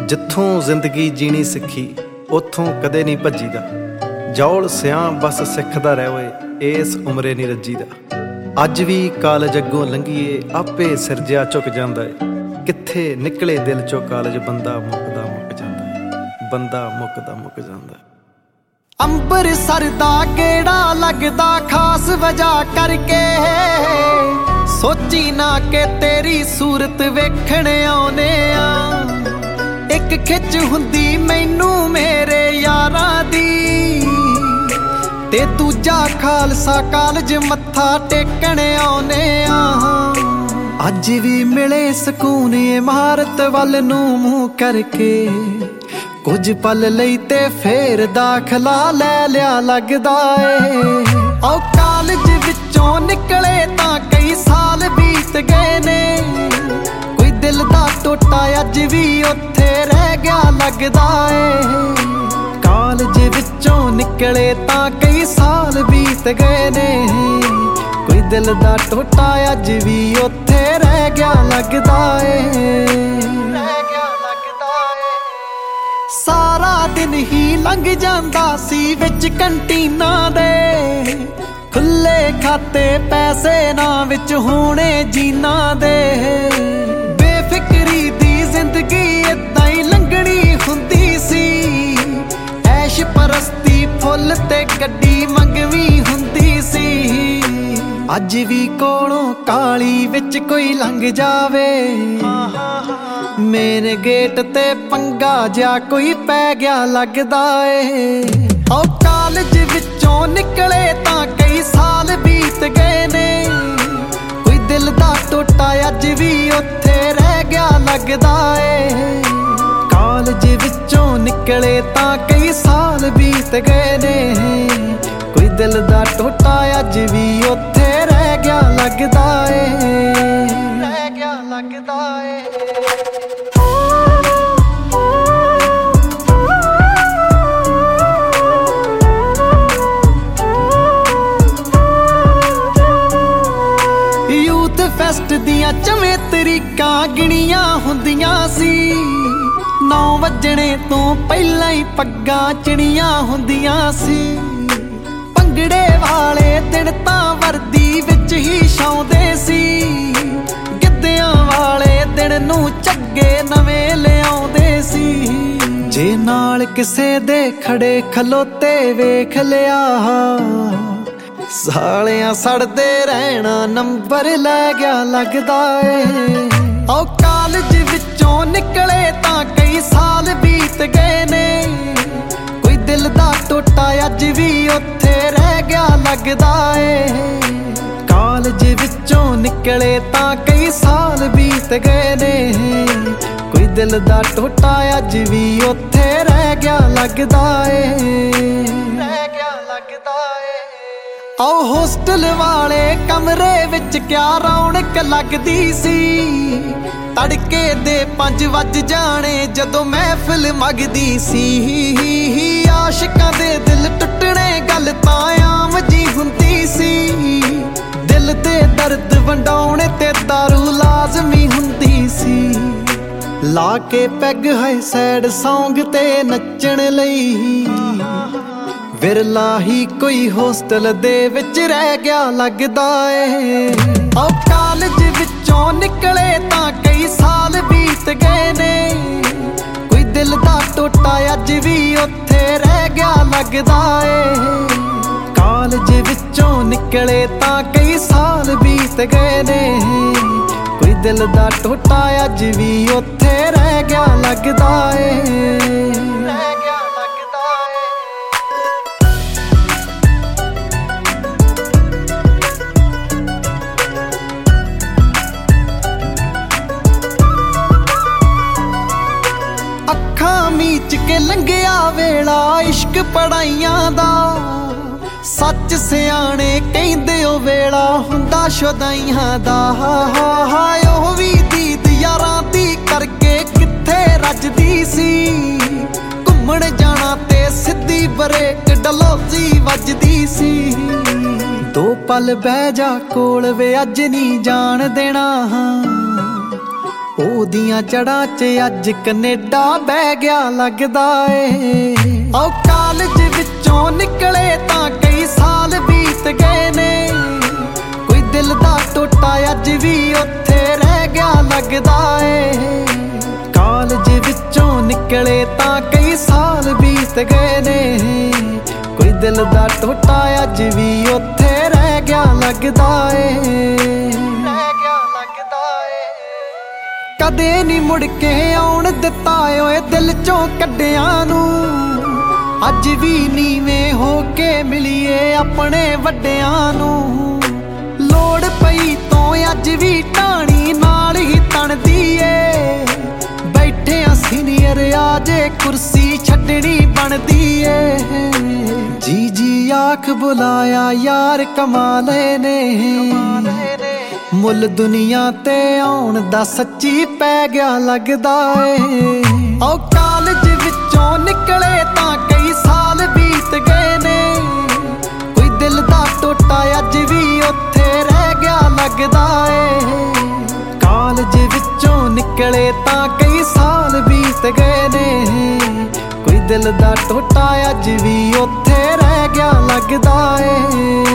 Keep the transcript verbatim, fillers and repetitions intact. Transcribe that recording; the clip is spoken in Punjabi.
ਜਿੱਥੋਂ ਜ਼ਿੰਦਗੀ ਜੀਣੀ ਸਿੱਖੀ ਉੱਥੋਂ ਕਦੇ ਨਹੀਂ ਭੱਜੀਦਾ। ਜੌਲ ਸਿਆਂ ਬਸ ਸਿੱਖਦਾ ਰਹਿ ਓਏ ਇਸ ਉਮਰੇ ਨਹੀਂ ਰੱਜੀਦਾ। ਅੱਜ ਵੀ ਕਾਲਜ ਅੱਗੋਂ ਲੰਘੀਏ ਆਪੇ ਸਿਰਜਿਆ ਝੁਕ ਜਾਂਦਾ ਏ। ਕਿੱਥੇ ਨਿਕਲੇ ਦਿਲ ਚੋਂ ਕਾਲਜ ਬੰਦਾ ਮੁੱਕਦਾ ਮੁੱਕ ਜਾਂਦਾ ਏ। ਬੰਦਾ ਮੁੱਕਦਾ ਮੁੱਕ ਜਾਂਦਾ ਏ। ਅੰਬਰਸਰ ਦਾ ਕਿਹੜਾ ਲੱਗਦਾ ਖਾਸ ਵਜ੍ਹਾ ਕਰਕੇ, ਸੋਚੀ ਨਾ ਕਿ ਤੇਰੀ ਸੂਰਤ ਵੇਖਣ ਆਉਨੇ ਆ। ਇੱਕ ਖਿੱਚ ਹੁੰਦੀ ਮੈਨੂੰ ਮੇਰੇ ਯਾਰਾਂ ਦੀ, ਤੇ ਦੂਜਾ ਖਾਲਸਾ ਕਾਲਜ ਮੱਥਾ ਟੇਕਣ ਆਉਨੇ ਆ। ਅੱਜ ਵੀ ਮਿਲੇ ਸਕੂਨ ਇਮਾਰਤ ਵੱਲ ਨੂੰ ਮੂੰਹ ਕਰਕੇ, ਕੁਝ ਪਲ ਲਈ ਤੇ ਫੇਰ ਦਾਖਲਾ ਲੈ ਲਿਆ ਲੱਗਦਾ ਏ। ਆਓ ਕਾਲਜ ਵਿੱਚੋਂ ਨਿਕਲੇ ਤਾਂ ਕਈ ਸਾਲ ਬੀਤ ਗਏ ਨੇ, ਕੋਈ ਦਿਲ ਦਾ ਟੋਟਾ ਅੱਜ ਵੀ ਉੱਥੇ ਰਹਿ ਗਿਆ ਲੱਗਦਾ ਏ। ਕਾਲਜ ਵਿੱਚੋਂ ਨਿਕਲੇ ਤਾਂ ਕਈ ਸਾਲ ਬੀਤ ਗਏ ਨੇ, ਕੋਈ ਦਿਲ ਦਾ ਟੋਟਾ ਅੱਜ ਵੀ ਉੱਥੇ ਰਹਿ ਗਿਆ ਲੱਗਦਾ ਏ। ਸਾਰਾ ਦਿਨ ਹੀ ਲੰਘ ਜਾਂਦਾ ਸੀ ਵਿੱਚ ਕੰਟੀਨਾਂ ਦੇ, ਖੁੱਲੇ ਖਾਤੇ ਪੈਸੇ ਨਾ ਵਿੱਚ ਹੋਣੇ ਜੀਨਾਂ ਦੇ। ਬੇਫਿਕਰੀ ਦੀ ਜ਼ਿੰਦਗੀ ਏਦਾਂ ਹੀ ਲੰਘਣੀ ਹੁੰਦੀ ਸੀ, ਐਸ਼ ਪਰਸਤੀ ਫੁੱਲ ਤੇ ਗੱਡੀ ਮੰਗਵੀ ਹੁੰਦੀ ਸੀ। ਅੱਜ ਵੀ ਕੋਲੋਂ ਕਾਲੀ ਵਿੱਚ ਕੋਈ ਲੰਘ ਜਾਵੇ, ਮੇਨ ਗੇਟ ਤੇ ਪੰਗਾ ਜਿਹਾ ਕੋਈ ਪੈ ਗਿਆ ਲੱਗਦਾ ਏ। ਆਓ ਕਾਲਜ ਵਿੱਚੋਂ ਨਿਕਲੇ ਤਾਂ ਕਈ ਸਾਲ ਬੀਤ ਗਏ ਨੇ, ਕੋਈ ਦਿਲ ਦਾ ਟੋਟਾ ਅੱਜ ਵੀ ਉੱਥੇ ਰਹਿ ਗਿਆ ਲੱਗਦਾ ਏ। ਕਾਲਜ ਵਿੱਚੋਂ ਨਿਕਲੇ ਤਾਂ ਕਈ ਸਾਲ ਬੀਤ ਗਏ ਨੇ, ਕੋਈ ਦਿਲ ਦਾ ਟੋਟਾ ਅੱਜ ਵੀ ਉੱਥੇ ਰਹਿ ਗਿਆ ਲੱਗਦਾ ਏ। ਰਹਿ ਗਿਆ ਲੱਗਦਾ ਏ। ਫੈਸਟ ਦੀਆਂ ਚਵੇਂ ਤਰੀਕਾਂ ਗਿਣੀਆਂ ਹੁੰਦੀਆਂ ਸੀ, ਨੌ ਵੱਜਣੇ ਤੋਂ ਪਹਿਲਾਂ ਹੀ ਪੱਗਾਂ ਚਿਣੀਆਂ ਹੁੰਦੀਆਂ ਸੀ। ਭੰਗੜੇ ਵਾਲੇ ਦਿਨ ਤਾਂ ਵਰਦੀ ਵਿੱਚ ਹੀ ਛਾਉਂਦੇ ਸੀ, ਗਿੱਧਿਆਂ ਵਾਲੇ ਦਿਨ ਨੂੰ ਝੱਗੇ ਨਵੇਂ ਲਿਆਉਂਦੇ ਸੀ। ਜੇ ਨਾਲ ਕਿਸੇ ਦੇ ਖੜੇ ਖਲੋਤੇ ਵੇਖ ਲਿਆ, ਸਾਲਿਆਂ ਸੜਦੇ ਰਹਿਣਾ ਨੰਬਰ ਲੈ ਗਿਆ ਲੱਗਦਾ ਏ। ਆਓ ਕਾਲਜ ਵਿੱਚੋਂ ਨਿਕਲੇ ਤਾਂ ਕਈ ਸਾਲ ਬੀਤ ਗਏ ਨੇ, ਕੋਈ ਦਿਲ ਦਾ ਟੋਟਾ ਅੱਜ ਵੀ ਉੱਥੇ ਰਹਿ ਗਿਆ ਲੱਗਦਾ ਏ। ਕਾਲਜ ਵਿੱਚੋਂ ਨਿਕਲੇ ਤਾਂ ਕਈ ਸਾਲ ਬੀਤ ਗਏ ਨੇ, ਕੋਈ ਦਿਲ ਦਾ ਟੋਟਾ ਅੱਜ ਵੀ ਉੱਥੇ ਰਹਿ ਗਿਆ ਲੱਗਦਾ ਏ। ਰਹਿ ਗਿਆ ਲੱਗਦਾ ਏ। ਆਓ ਹੋਸਟਲ ਵਾਲੇ ਕਮਰੇ ਵਿੱਚ ਕਿਆ ਰੌਣਕ ਲੱਗਦੀ ਸੀ, ਤੜਕੇ ਦੇ ਪੰਜ ਵੱਜ ਜਾਣੇ ਜਦੋਂ ਮਹਿਫਿਲ ਮਗਦੀ ਸੀ। ਆਸ਼ਿਕਾਂ ਦੇ ਦਿਲ ਟੁੱਟਣੇ ਗੱਲ ਤਾਂ ਆਮ ਜੀ ਹੁੰਦੀ ਸੀ, ਦਿਲ ਦੇ ਦਰਦ ਵੰਡਾਉਣੇ ਤੇ ਦਾਰੂ ਲਾਜ਼ਮੀ ਹੁੰਦੀ ਸੀ। ਲਾ ਕੇ ਪੈਗ ਹੈ ਸੈਡ ਸੌਂਗ ਤੇ ਨੱਚਣ ਲਈ, ਵਿਰਲਾ ਹੀ ਕੋਈ ਹੋਸਟਲ ਦੇ ਵਿੱਚ ਰਹਿ ਗਿਆ ਲੱਗਦਾ ਏ। ਆਓ ਕਾਲਜ ਵਿੱਚੋਂ ਨਿਕਲੇ ਤਾਂ ਕਈ ਸਾਲ ਬੀਤ ਗਏ ਨੇ, ਕੋਈ ਦਿਲ ਦਾ ਟੋਟਾ ਅੱਜ ਵੀ ਉੱਥੇ ਰਹਿ ਗਿਆ ਲੱਗਦਾ ਏ। ਕਾਲਜ ਵਿੱਚੋਂ ਨਿਕਲੇ ਤਾਂ ਕਈ ਸਾਲ ਬੀਤ ਗਏ ਨੇ, ਕੋਈ ਦਿਲ ਦਾ ਟੋਟਾ ਅੱਜ ਵੀ ਉੱਥੇ ਰਹਿ ਗਿਆ ਲੱਗਦਾ ਏ। ਮੀਚ ਕੇ ਲੰਘਿਆ ਵੇਲਾ ਇਸ਼ਕ ਪੜਾਈਆਂ ਦਾ, ਸੱਚ ਸਿਆਣੇ ਕਹਿੰਦੇ ਉਹ ਵੇਲਾ ਹੁੰਦਾ ਸ਼ੁਦਾਈਆਂ ਦਾ। ਹਾਏ ਉਹ ਵੀ ਦੀਦ ਯਾਰਾਂ ਦੀ ਕਰਕੇ ਕਿੱਥੇ ਰੱਜਦੀ ਸੀ, ਘੁੰਮਣ ਜਾਣਾ ਤੇ ਸਿੱਧੀ ਬਰੇਕ ਡਲੋਜ਼ੀ ਵੱਜਦੀ ਸੀ। ਦੋ ਪਲ ਬਹਿ ਜਾ ਕੋਲ ਵੇ ਅੱਜ ਨਹੀਂ ਜਾਣ ਦੇਣਾ, ਉਹ ਦੀਆਂ ਜੜਾਂ 'ਚ ਅੱਜ ਕੈਨੇਡਾ ਬਹਿ ਗਿਆ ਲੱਗਦਾ ਏ। ਓ ਕਾਲਜ ਵਿੱਚੋਂ ਨਿਕਲੇ ਤਾਂ ਕਈ ਸਾਲ ਬੀਤ ਗਏ ਨੇ, ਕੋਈ ਦਿਲ ਦਾ ਟੋਟਾ ਅੱਜ ਵੀ ਉੱਥੇ ਰਹਿ ਗਿਆ ਲੱਗਦਾ ਏ। ਕਾਲਜ ਵਿੱਚੋਂ ਨਿਕਲੇ ਤਾਂ ਕਈ ਸਾਲ ਬੀਤ ਗਏ ਨੇ, ਕੋਈ ਦਿਲ ਦਾ ਟੋਟਾ ਅੱਜ ਵੀ ਉੱਥੇ ਰਹਿ ਗਿਆ ਲੱਗਦਾ ਏ, ਰਹਿ ਗਿਆ ਲੱਗਦਾ ਏ। ਕਦੇ ਨੀ ਮੁੜ ਕੇ ਆਉਣ ਦਿੱਤਾ ਓਏ ਦਿਲ ਚੋਂ ਕੱਢਿਆਂ ਨੂੰ, ਅੱਜ ਵੀ ਨੀਵੇਂ ਹੋ ਕੇ ਮਿਲੀਏ ਆਪਣੇ ਵੱਡਿਆਂ ਨੂੰ। ਲੋੜ ਪਈ ਤੋਂ ਅੱਜ ਵੀ ਢਾਣੀ ਨਾਲ ਹੀ ਤਣਦੀ ਏ, ਬੈਠੇ ਆ ਸੀਨੀਅਰ ਆ ਜੇ ਕੁਰਸੀ ਛੱਡਣੀ ਬਣਦੀ ਏ। ਜੀ ਜੀ ਆਖ ਬੁਲਾਇਆ ਯਾਰ ਕਮਾਲੇ ਨੇ, ਮੁੱਲ ਦੁਨੀਆ ਤੇ ਆਉਣ ਦਾ ਸੱਚੀ ਪੈ ਗਿਆ ਲੱਗਦਾ ਏ। ਓ ਕਾਲਜ ਵਿੱਚੋਂ ਨਿਕਲੇ ਤਾਂ ਕਈ ਸਾਲ ਬੀਤ ਗਏ ਨੇ, ਕੋਈ ਦਿਲ ਦਾ ਟੋਟਾ ਅੱਜ ਵੀ ਉੱਥੇ ਰਹਿ ਗਿਆ ਲੱਗਦਾ ਏ। ਕਾਲਜ ਵਿੱਚੋਂ ਨਿਕਲੇ ਤਾਂ ਕਈ ਸਾਲ ਬੀਤ ਗਏ ਨੇ, ਕੋਈ ਦਿਲ ਦਾ ਟੋਟਾ ਅੱਜ ਵੀ ਉੱਥੇ ਰਹਿ ਗਿਆ ਲੱਗਦਾ ਏ।